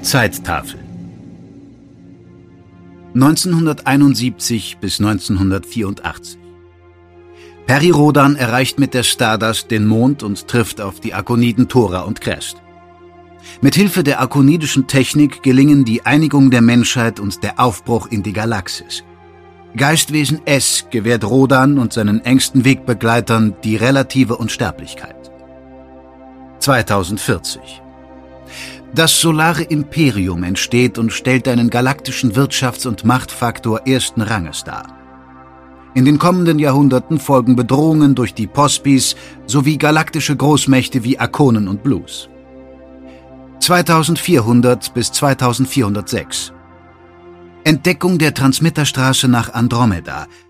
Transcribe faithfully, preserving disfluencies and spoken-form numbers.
Zeittafel neunzehnhunderteinundsiebzig bis neunzehnhundertvierundachtzig. Peri Rodan erreicht mit der Stardust den Mond und trifft auf die Arkoniden Thora und Krest. Mit Hilfe der arkonidischen Technik gelingen die Einigung der Menschheit und der Aufbruch in die Galaxis. Geistwesen S gewährt Rodan und seinen engsten Wegbegleitern die relative Unsterblichkeit. zweitausendvierzig. Das Solare Imperium entsteht und stellt einen galaktischen Wirtschafts- und Machtfaktor ersten Ranges dar. In den kommenden Jahrhunderten folgen Bedrohungen durch die Pospis sowie galaktische Großmächte wie Arkonen und Blues. zweitausendvierhundert bis zweitausendvierhundertsechs. Entdeckung der Transmitterstraße nach Andromeda,